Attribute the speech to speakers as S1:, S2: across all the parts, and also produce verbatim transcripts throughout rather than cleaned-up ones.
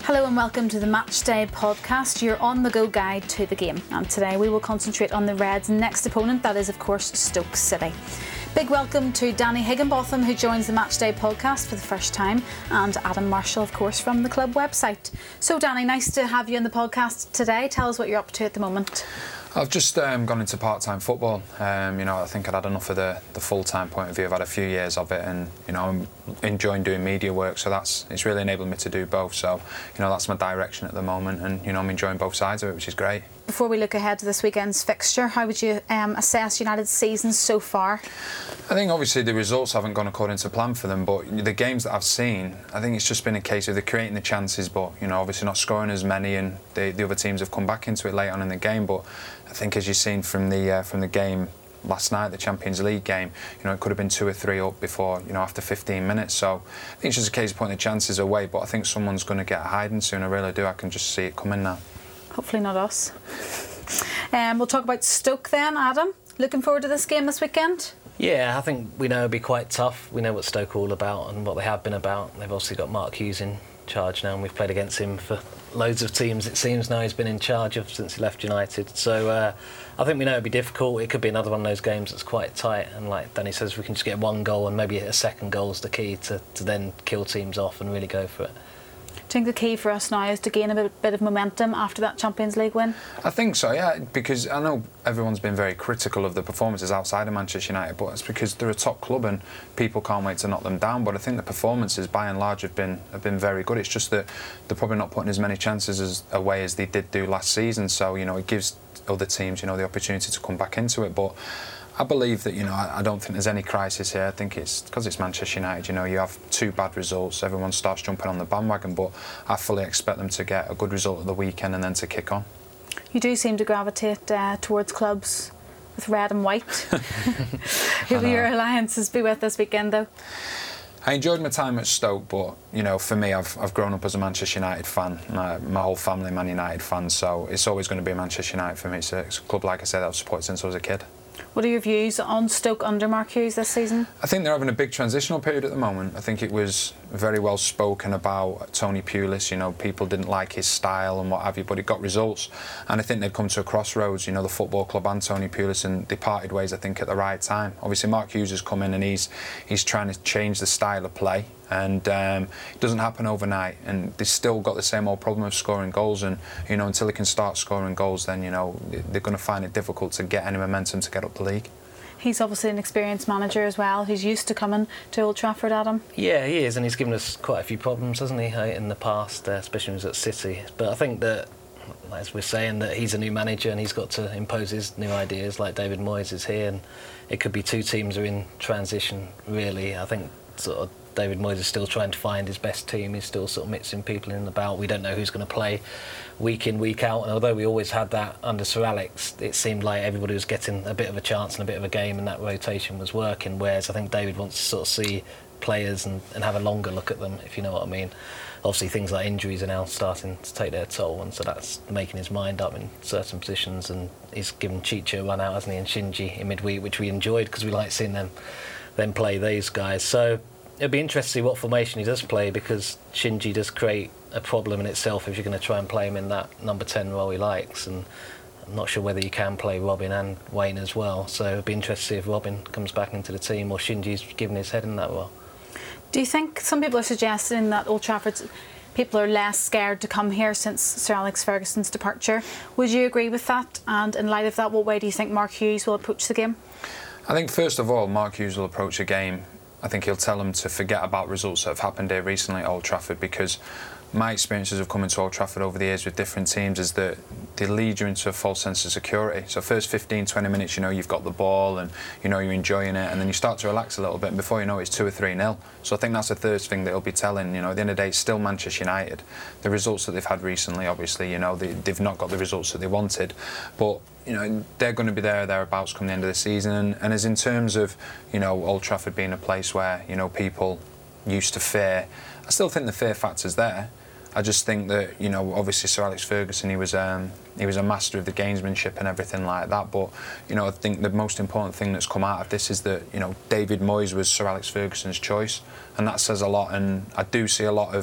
S1: Hello and welcome to the Matchday podcast, your on-the-go guide to the game. And today we will concentrate on the Reds' next opponent, that is of course Stoke City. Big welcome to Danny Higginbotham, who joins the Matchday podcast for the first time, and Adam Marshall, of course, from the club website. So Danny, nice to have you on the podcast today. Tell us what you're up to at the moment.
S2: I've just um, gone into part-time football. Um, you know, I think I'd had enough of the, the full-time point of view. I've had a few years of it, and you know, I'm enjoying doing media work. So that's it's really enabled me to do both. So you know, that's my direction at the moment, and you know, I'm enjoying both sides of it, which is great. Before
S1: we look ahead to this weekend's fixture, how would you um, assess United's season so far?
S2: I think obviously the results haven't gone according to plan for them, but the games that I've seen, I think it's just been a case of they're creating the chances, but you know, obviously not scoring as many, and the, the other teams have come back into it late on in the game. But I think, as you've seen from the uh, from the game last night, the Champions League game, you know, it could have been two or three up before, you know, after fifteen minutes. So I think it's just a case of putting the chances away. But I think someone's going to get a hiding soon. I really do. I can just see it coming now.
S1: Hopefully not us. Um, we'll talk about Stoke then, Adam. Looking forward to this game this weekend?
S3: Yeah, I think we know it'll be quite tough. We know what Stoke are all about and what they have been about. They've obviously got Mark Hughes in charge now, and we've played against him for loads of teams, it seems, now he's been in charge of since he left United. So uh, I think we know it'll be difficult. It could be another one of those games that's quite tight, and like Danny says, we can just get one goal, and maybe a second goal is the key to, to then kill teams off and really go for it.
S1: Do you think the key for us now is to gain a bit, bit of momentum after that Champions League win?
S2: I think so, yeah, because I know everyone's been very critical of the performances outside of Manchester United, but it's because they're a top club and people can't wait to knock them down. But I think the performances, by and large, have been have been very good. It's just that they're probably not putting as many chances as, away as they did do last season. So, you know, it gives other teams, you know, the opportunity to come back into it. But I believe that, you know, I don't think there's any crisis here. I think it's because it's Manchester United, you know, you have two bad results, everyone starts jumping on the bandwagon, but I fully expect them to get a good result at the weekend and then to kick on.
S1: You do seem to gravitate uh, towards clubs with red and white. Who will your alliances be with this weekend, though?
S2: I enjoyed my time at Stoke, but you know, for me, I've I've grown up as a Manchester United fan. My, my whole family Man United fans, so it's always going to be Manchester United for me. It's a, it's a club, like I said, that I've supported since I was a kid.
S1: What are your views on Stoke under Mark Hughes this season?
S2: I think they're having a big transitional period at the moment. I think it was very well spoken about Tony Pulis. You know, people didn't like his style and what have you, but it got results. And I think they'd come to a crossroads, you know, the football club and Tony Pulis, and they parted ways, I think, at the right time. Obviously, Mark Hughes has come in and he's he's trying to change the style of play. And um, it doesn't happen overnight, and they've still got the same old problem of scoring goals. And you know, until they can start scoring goals, then you know they're going to find it difficult to get any momentum to get up the league.
S1: He's obviously an experienced manager as well, who's used to coming to Old Trafford, Adam.
S3: Yeah, he is, and he's given us quite a few problems, hasn't he, in the past, uh, especially when he was at City. But I think that, as we're saying, that he's a new manager and he's got to impose his new ideas, like David Moyes is here, and it could be two teams are in transition, really. I think sort of David Moyes is still trying to find his best team. He's still sort of mixing people in and about. We don't know who's going to play week in, week out. And although we always had that under Sir Alex, it seemed like everybody was getting a bit of a chance and a bit of a game, and that rotation was working. Whereas I think David wants to sort of see players and, and have a longer look at them, if you know what I mean. Obviously, things like injuries are now starting to take their toll, and so that's making his mind up in certain positions. And he's given Chicho a run out, hasn't he, and Shinji in midweek, which we enjoyed because we like seeing them, them play these guys. So it'll be interesting to see what formation he does play, because Shinji does create a problem in itself if you're going to try and play him in that number ten role he likes. And I'm not sure whether you can play Robin and Wayne as well. So it'll be interesting to see if Robin comes back into the team or Shinji's given his head in that role.
S1: Do you think some people are suggesting that Old Trafford people are less scared to come here since Sir Alex Ferguson's departure? Would you agree with that? And in light of that, what way do you think Mark Hughes will approach the game?
S2: I think first of all, Mark Hughes will approach a game. I think he'll tell them to forget about results that have happened here recently at Old Trafford, because my experiences of coming to Old Trafford over the years with different teams is that they lead you into a false sense of security. So first fifteen, twenty minutes, you know, you've got the ball and you know you're enjoying it, and then you start to relax a little bit, and before you know it, it's two or three nil. So I think that's the third thing that he'll be telling. You know, at the end of the day, it's still Manchester United. The results that they've had recently, obviously, you know, they, they've not got the results that they wanted, but you know, they're going to be there or thereabouts come the end of the season. And, and as in terms of, you know, Old Trafford being a place where, you know, people used to fear, I still think the fear factor's there. I just think that, you know, obviously Sir Alex Ferguson, he was um, he was a master of the gamesmanship and everything like that. But, you know, I think the most important thing that's come out of this is that, you know, David Moyes was Sir Alex Ferguson's choice, and that says a lot. And I do see a lot of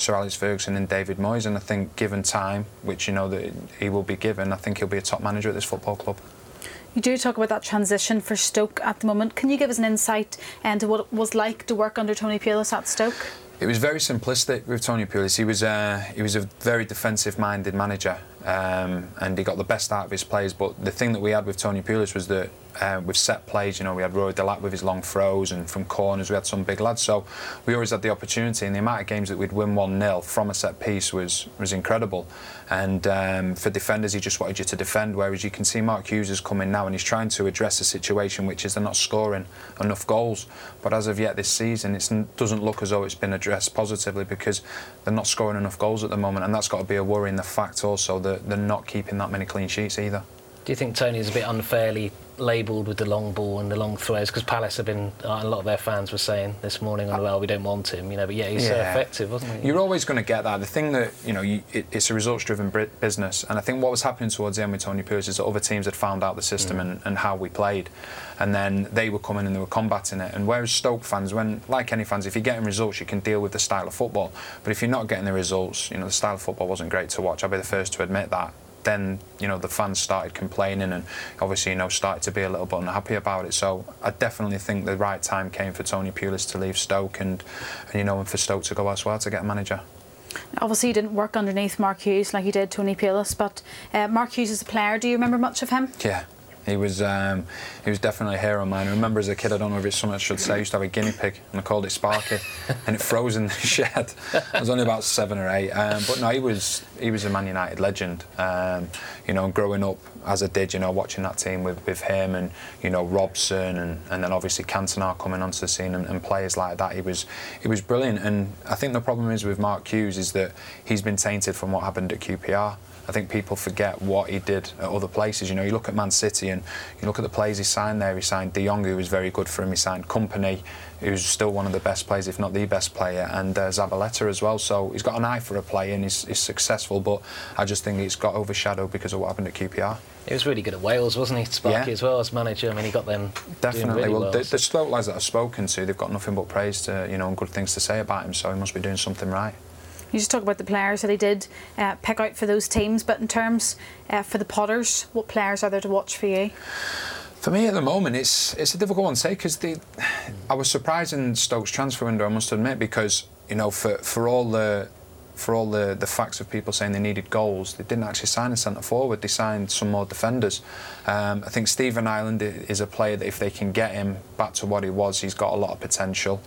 S2: Sir Alex Ferguson and David Moyes, and I think given time, which you know that he will be given, I think he'll be a top manager at this football club.
S1: You do talk about that transition for Stoke at the moment. Can you give us an insight into what it was like to work under Tony Pulis at Stoke?
S2: It was very simplistic with Tony Pulis. He was uh, he was a very defensive-minded manager, um, and he got the best out of his players. But the thing that we had with Tony Pulis was that uh, with set plays, you know, we had Rory Delap with his long throws, and from corners we had some big lads. So we always had the opportunity, and the amount of games that we'd win one nil from a set piece was was incredible. And um, for defenders, he just wanted you to defend. Whereas you can see Mark Hughes has come in now, and he's trying to address a situation which is they're not scoring enough goals. But as of yet this season, it doesn't look as though it's been addressed positively, because they're not scoring enough goals at the moment, and that's got to be a worry. In the fact also that they're not keeping that many clean sheets either.
S3: Do you think Tony's a bit unfairly labelled with the long ball and the long throws? Because Palace have been, uh, a lot of their fans were saying this morning on the well, we don't want him, you know, but yeah, he's yeah. so effective, wasn't he?
S2: You're always going to get that. The thing that, you know, you, it, it's a results-driven business, and I think what was happening towards the end with Tony Pulis is that other teams had found out the system mm. and, and how we played, and then they were coming and they were combating it. And whereas Stoke fans, when, like any fans, if you're getting results, you can deal with the style of football. But if you're not getting the results, you know, the style of football wasn't great to watch. I'll be the first to admit that. Then, you know, the fans started complaining, and obviously, you know, started to be a little bit unhappy about it. So I definitely think the right time came for Tony Pulis to leave Stoke, and, and you know, and for Stoke to go elsewhere to get a manager.
S1: Obviously, you didn't work underneath Mark Hughes like you did Tony Pulis, but uh, Mark Hughes as a player, do you remember much of him?
S2: Yeah. He was um, he was definitely a hero of mine. I remember as a kid, I don't know if it's something I should say, I used to have a guinea pig, and I called it Sparky, and it froze in the shed. I was only about seven or eight, um, but no, he was he was a Man United legend. Um, you know, growing up as I did, you know, watching that team with, with him and you know Robson and, and then obviously Cantona coming onto the scene and, and players like that, he was he was brilliant. And I think the problem is with Mark Hughes is that he's been tainted from what happened at Q P R. I think people forget what he did at other places. You know, you look at Man City and you look at the players he signed there. He signed De Jong, who was very good for him. He signed Kompany, who's still one of the best players, if not the best player, and uh, Zabaleta as well. So he's got an eye for a play and he's, he's successful. But I just think it's got overshadowed because of what happened at Q P R.
S3: He was really good at Wales, wasn't he, Sparky, yeah. as well as manager? I mean, he got them
S2: definitely.
S3: Really
S2: well,
S3: well,
S2: the,
S3: so.
S2: the Stoke lads that I've spoken to, they've got nothing but praise to, you know, and good things to say about him. So he must be doing something right.
S1: You just talk about the players that he did uh, pick out for those teams, but in terms uh, for the Potters, what players are there to watch for you?
S2: For me at the moment, it's it's a difficult one to say, because the I was surprised in Stoke's transfer window, I must admit, because you know for for all the for all the, the facts of people saying they needed goals, they didn't actually sign a centre forward. They signed some more defenders. Um, I think Stephen Ireland is a player that if they can get him back to what he was, he's got a lot of potential.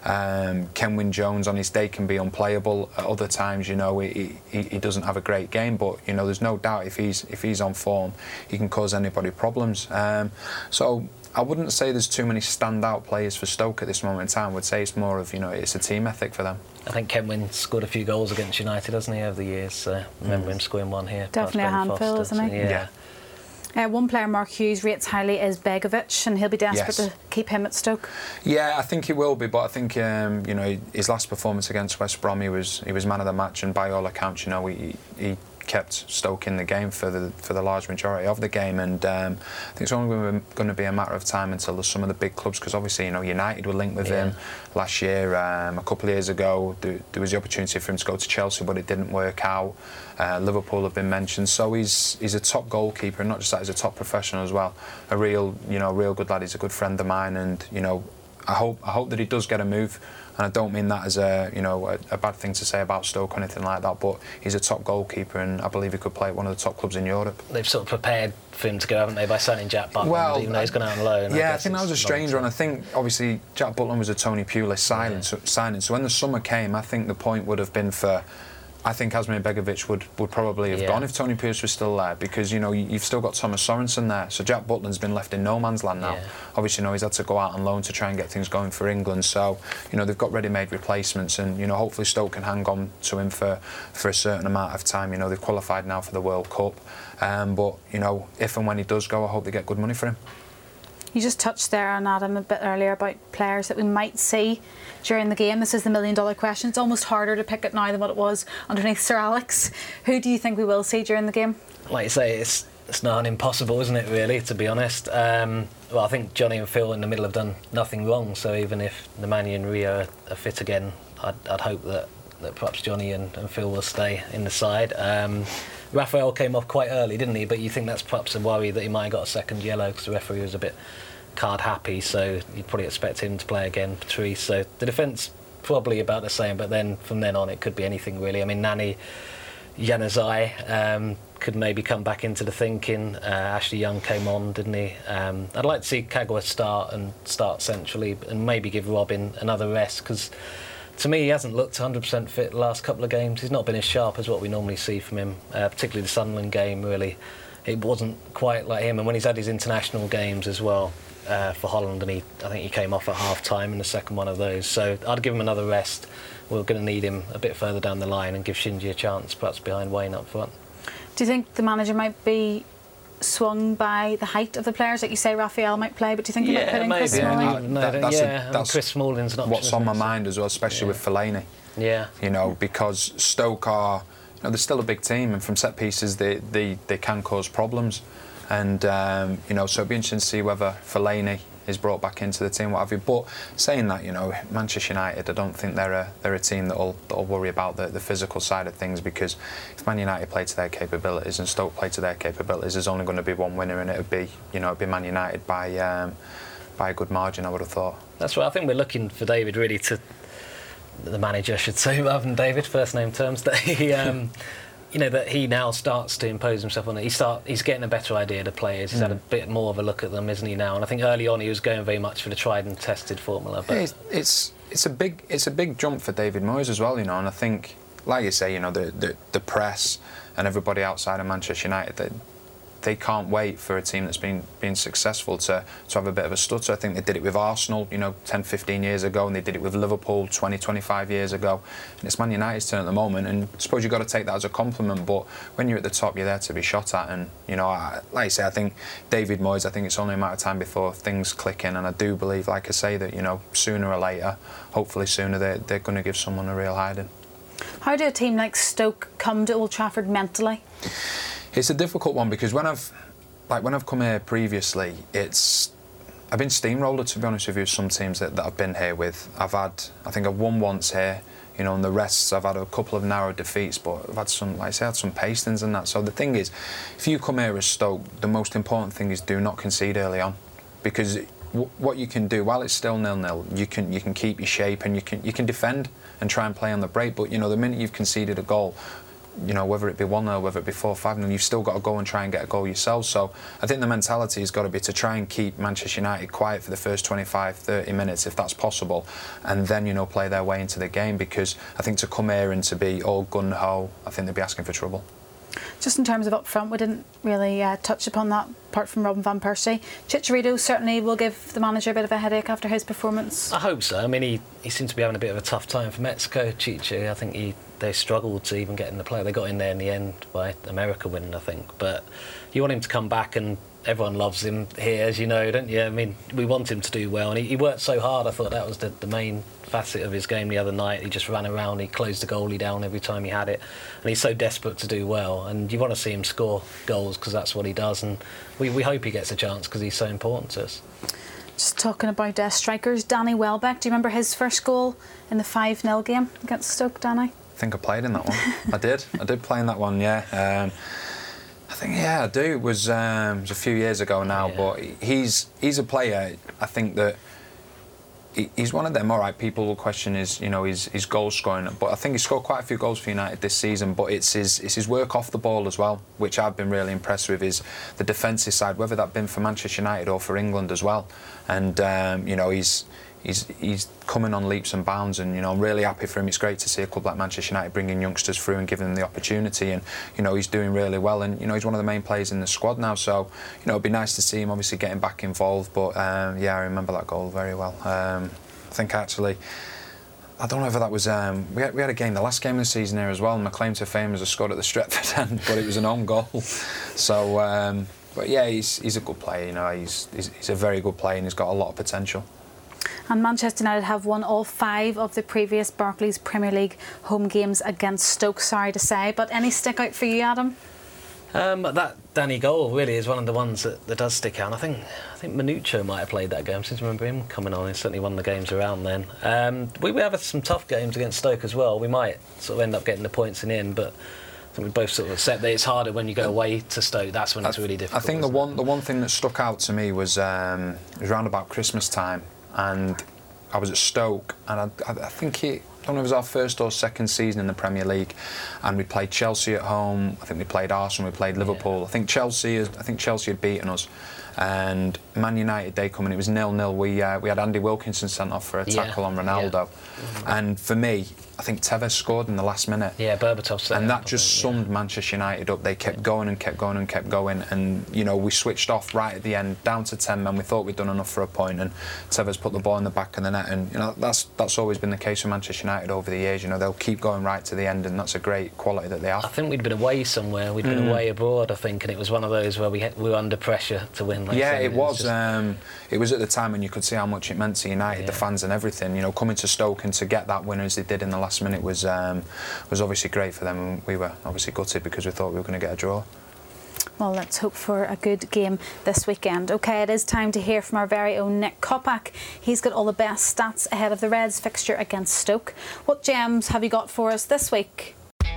S2: Um, Kenwyne Jones on his day can be unplayable. At other times, you know, he, he, he doesn't have a great game, but you know, there's no doubt if he's if he's on form, he can cause anybody problems. Um, so I wouldn't say there's too many standout players for Stoke at this moment in time. I would say it's more of, you know, it's a team ethic for them.
S3: I think Kenwyne scored a few goals against United, hasn't he, over the years? Uh, remember mm. him scoring one here.
S1: Definitely a handful,
S3: Foster,
S1: isn't he?
S3: So, yeah.
S1: Uh, one player Mark Hughes rates highly is Begovic, and he'll be desperate
S2: yes.
S1: to keep him at Stoke.
S2: Yeah, I think he will be, but I think um, you know, his last performance against West Brom, he was he was man of the match, and by all accounts, you know, he he kept Stoke in the game for the for the large majority of the game. And um, I think it's only going to be a matter of time until there's some of the big clubs, because obviously, you know, United were linked with yeah. him last year. Um, a couple of years ago, there, there was the opportunity for him to go to Chelsea, but it didn't work out. Uh, Liverpool have been mentioned, so he's he's a top goalkeeper, and not just that, he's a top professional as well. A real, you know, real good lad. He's a good friend of mine, and you know, I hope I hope that he does get a move. And I don't mean that as a, you know, a, a bad thing to say about Stoke or anything like that, but he's a top goalkeeper, and I believe he could play at one of the top clubs in Europe.
S3: They've sort of prepared for him to go, haven't they, by signing Jack Butland,
S2: well,
S3: even though he's gone out on loan.
S2: Yeah,
S3: I,
S2: I think that was a strange one. I think, obviously, Jack Butland was a Tony Pulis signing, yeah. so, signing, so when the summer came, I think the point would have been for... I think Asmir Begovic would, would probably have yeah. gone if Tony Pulis was still there, because, you know, you've still got Thomas Sorensen there, so Jack Butland's been left in no man's land now. Yeah. Obviously, you know, he's had to go out on loan to try and get things going for England, so, you know, they've got ready-made replacements, and, you know, hopefully Stoke can hang on to him for, for a certain amount of time. You know, they've qualified now for the World Cup, um, but, you know, if and when he does go, I hope they get good money for him.
S1: You just touched there on Adam a bit earlier about players that we might see during the game. This is the million dollar question. It's almost harder to pick it now than what it was underneath Sir Alex. Who do you think we will see during the game?
S3: Like you say, it's it's not impossible, isn't it, really, to be honest? Um, well, I think Johnny and Phil in the middle have done nothing wrong, so even if Nemanja and Rio are fit again, I'd, I'd hope that that perhaps Johnny and, and Phil will stay in the side. Um, Rafael came off quite early, didn't he? But you think that's perhaps a worry that he might have got a second yellow because the referee was a bit card happy, so you'd probably expect him to play again, Patrice. So the defence probably about the same, but then from then on it could be anything really. I mean, Nani Januzaj um, could maybe come back into the thinking. Uh, Ashley Young came on, didn't he? Um, I'd like to see Kagawa start and start centrally and maybe give Robin another rest, because to me he hasn't looked one hundred percent fit the last couple of games. He's not been as sharp as what we normally see from him, uh, particularly the Sunderland game really. It wasn't quite like him, and when he's had his international games as well uh, for Holland, and he, I think he came off at half time in the second one of those, so I'd give him another rest. We're going to need him a bit further down the line and give Shinji a chance, perhaps behind Wayne up front.
S1: Do you think the manager might be swung by the height of the players? Like you say, Raphael might play, but do you think he
S3: yeah,
S1: might put in
S3: maybe.
S1: Chris
S3: Yeah,
S1: Smalling?
S3: no,
S2: that, that's
S3: yeah,
S2: a,
S3: I mean,
S2: that's
S3: Chris Smalling's an option.
S2: what's on my
S3: isn't it?
S2: mind as well, especially
S3: Yeah.
S2: with Fellaini.
S3: Yeah.
S2: You know, because Stoke are, you know, they're still a big team, and from set pieces they, they, they can cause problems. And, um, you know, so it'd be interesting to see whether Fellaini is brought back into the team, what have you. But saying that, you know, Manchester United, I don't think they're a they're a team that'll that'll worry about the, the physical side of things, because if Man United play to their capabilities and Stoke play to their capabilities, there's only going to be one winner, and it would be, you know, it'd be Man United by um, by a good margin, I would have thought.
S3: That's right. I think we're looking for David really to, the manager should say rather than David, first name terms, that he. Um, You know, that he now starts to impose himself on it. He start, he's getting a better idea of the players. He's mm. had a bit more of a look at them, isn't he now? And I think early on he was going very much for the tried and tested formula. But
S2: yeah, it's, it's it's a big it's a big jump for David Moyes as well, you know. And I think, like you say, you know, the the, the press and everybody outside of Manchester United, they, they can't wait for a team that's been been successful to to have a bit of a stutter. I think they did it with Arsenal, you know, ten, fifteen years ago, and they did it with Liverpool twenty, twenty-five years ago. And it's Man United's turn at the moment, and I suppose you've got to take that as a compliment, but when you're at the top, you're there to be shot at. And, you know, I, like I say, I think David Moyes, I think it's only a matter of time before things click in, and I do believe, like I say, that, you know, sooner or later, hopefully sooner, they're, they're going to give someone a real hiding.
S1: How do a team like Stoke come to Old Trafford mentally?
S2: It's a difficult one, because when I've like when I've come here previously, it's I've been steamrolled, to be honest with you. Some teams that, that I've been here with, I've had I think I've won once here, you know, and the rest I've had a couple of narrow defeats, but I've had some, like I say, I had some pastings and that. So the thing is, if you come here as Stoke, the most important thing is do not concede early on, because w- what you can do while it's still nil-nil, you can you can keep your shape and you can you can defend and try and play on the break. But you know, the minute you've conceded a goal, you know, whether it be one nil, whether it be four five nil, you've still got to go and try and get a goal yourself. So I think the mentality has got to be to try and keep Manchester United quiet for the first twenty-five, thirty minutes, if that's possible, and then, you know, play their way into the game, because I think to come here and to be all gun-ho, I think they'd be asking for trouble.
S1: Just in terms of up front, we didn't really uh, touch upon that, apart from Robin van Persie. Chicharito certainly will give the manager a bit of a headache after his performance.
S3: I hope so. I mean, he, he seems to be having a bit of a tough time for Mexico, Chichi. I think he they struggled to even get in the play. They got in there in the end by America winning, I think. But you want him to come back, and everyone loves him here, as you know, don't you? I mean, we want him to do well, and he, he worked so hard. I thought that was the, the main facet of his game the other night. He just ran around, he closed the goalie down every time he had it, and he's so desperate to do well, and you want to see him score goals, because that's what he does, and we, we hope he gets a chance, because he's so important to us.
S1: Just talking about uh, strikers, Danny Welbeck, do you remember his first goal in the five nil game against Stoke, Danny?
S2: I think I played in that one. I did. I did play in that one, yeah. Um, I think, yeah, I do. It was, um, it was a few years ago now, yeah. But he's he's a player, I think that he, he's one of them, all right, people will question his, you know, his, his goal scoring, but I think he's scored quite a few goals for United this season, but it's his it's his work off the ball as well, which I've been really impressed with, is the defensive side, whether that been for Manchester United or for England as well. And, um, you know, he's He's he's coming on leaps and bounds, and you know, I'm really happy for him. It's great to see a club like Manchester United bringing youngsters through and giving them the opportunity, and you know, he's doing really well, and you know, he's one of the main players in the squad now. So you know, it'd be nice to see him obviously getting back involved. But um, yeah, I remember that goal very well. Um, I think actually, I don't know if that was um, we had, we had a game, the last game of the season here as well. And my claim to fame was a scored at the Stretford end, but it was an own goal. So, um, but yeah, he's he's a good player. You know, he's, he's he's a very good player, and he's got a lot of potential.
S1: And Manchester United have won all five of the previous Barclays Premier League home games against Stoke, sorry to say. But any stick out for you, Adam?
S3: Um, that Danny goal really is one of the ones that, that does stick out. I think I think Manucho might have played that game. I seem to remember him coming on. He certainly won the games around then. Um, we, we have some tough games against Stoke as well. We might sort of end up getting the points in the end, but I think we both sort of accept that it's harder when you go away to Stoke. That's when it's really difficult.
S2: I think the one the one thing that stuck out to me was um, it was around about Christmas time, and I was at Stoke, and I, I, I think it. I don't know if it was our first or second season in the Premier League, and we played Chelsea at home. I think we played Arsenal. We played Liverpool. Yeah. I think Chelsea. I think Chelsea had beaten us, and Man United they come in. It was nil nil. We uh, we had Andy Wilkinson sent off for a tackle yeah. on Ronaldo, yeah. and for me, I think Tevez scored in the last minute.
S3: Yeah, Berbatov set
S2: and that just think, summed yeah. Manchester United up. They kept going and kept going and kept going, and you know we switched off right at the end, down to ten men. We thought we'd done enough for a point, and Tevez put the ball in the back of the net. And you know that's that's always been the case with Manchester United over the years. You know they'll keep going right to the end, and that's a great quality that they have.
S3: I think we'd been away somewhere. We'd been mm. away abroad, I think, and it was one of those where we had, we were under pressure to win. Like
S2: yeah,
S3: it,
S2: it was.
S3: Just...
S2: Um, it was at the time when you could see how much it meant to United, yeah. the fans, and everything. You know, coming to Stoke and to get that win as they did in the last minute was. Um, Um, was obviously great for them, and we were obviously gutted because we thought we were going to get a draw.
S1: Well, let's hope for a good game this weekend. OK, it is time to hear from our very own Nick Kopak. He's got all the best stats ahead of the Reds fixture against Stoke. What gems have you got for us this week?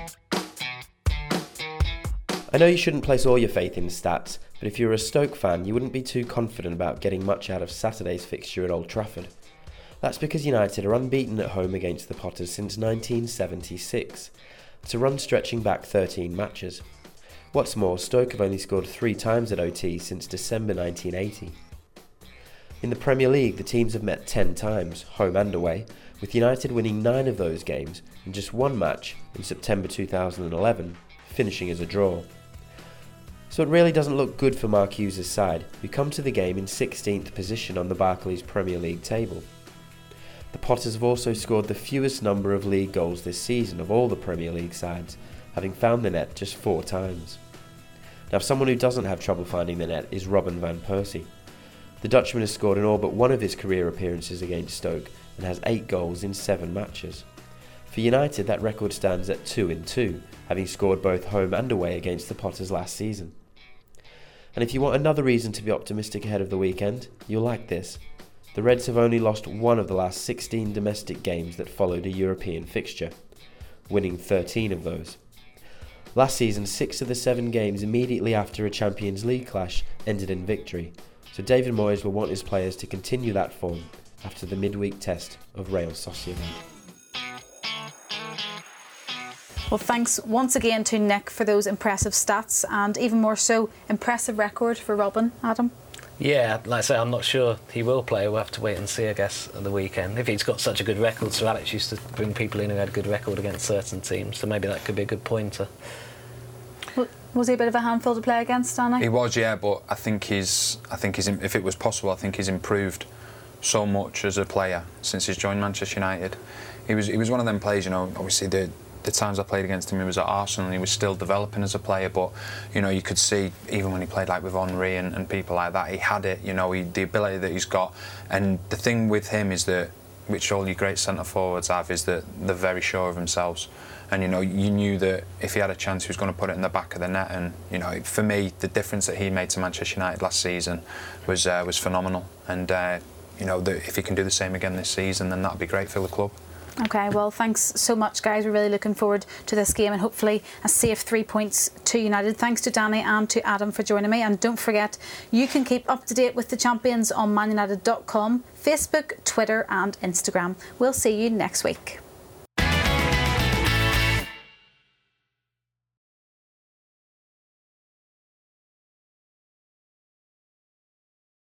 S4: I know you shouldn't place all your faith in stats, but if you're a Stoke fan, you wouldn't be too confident about getting much out of Saturday's fixture at Old Trafford. That's because United are unbeaten at home against the Potters since nineteen seventy-six. It's a run stretching back thirteen matches. What's more, Stoke have only scored three times at O T since December nineteen eighty. In the Premier League, the teams have met ten times, home and away, with United winning nine of those games and just one match in September two thousand eleven, finishing as a draw. So it really doesn't look good for Mark Hughes' side, who come to the game in sixteenth position on the Barclays Premier League table. The Potters have also scored the fewest number of league goals this season of all the Premier League sides, having found the net just four times. Now, someone who doesn't have trouble finding the net is Robin van Persie. The Dutchman has scored in all but one of his career appearances against Stoke and has eight goals in seven matches. For United, that record stands at two in two, having scored both home and away against the Potters last season. And if you want another reason to be optimistic ahead of the weekend, you'll like this. The Reds have only lost one of the last sixteen domestic games that followed a European fixture, winning thirteen of those. Last season, six of the seven games immediately after a Champions League clash ended in victory, so David Moyes will want his players to continue that form after the midweek test of Real Sociedad.
S1: Well, thanks once again to Nick for those impressive stats, and even more so, impressive record for Robin, Adam.
S3: Yeah, like I say, I'm not sure he will play. We'll have to wait and see, I guess, at the weekend. If he's got such a good record, Sir Alex used to bring people in who had a good record against certain teams, so maybe that could be a good pointer.
S1: Was he a bit of a handful to play against, Danny?
S2: He was, yeah, but I think he's, I think he's, if it was possible, I think he's improved so much as a player since he's joined Manchester United. He was, he was one of them players, you know, obviously the the times I played against him, he was at Arsenal and he was still developing as a player, but you know, you could see even when he played like with Henry and, and people like that, he had it, you know, he, the ability that he's got. And the thing with him is that, which all your great centre forwards have, is that they're very sure of themselves. And you know, you knew that if he had a chance, he was going to put it in the back of the net. And you know, for me, the difference that he made to Manchester United last season was uh, was phenomenal. And uh, you know, the, if he can do the same again this season, then that'd be great for the club.
S1: OK, well, thanks so much, guys. We're really looking forward to this game and hopefully a safe three points to United. Thanks to Danny and to Adam for joining me. And don't forget, you can keep up to date with the champions on man united dot com, Facebook, Twitter and Instagram. We'll see you next week.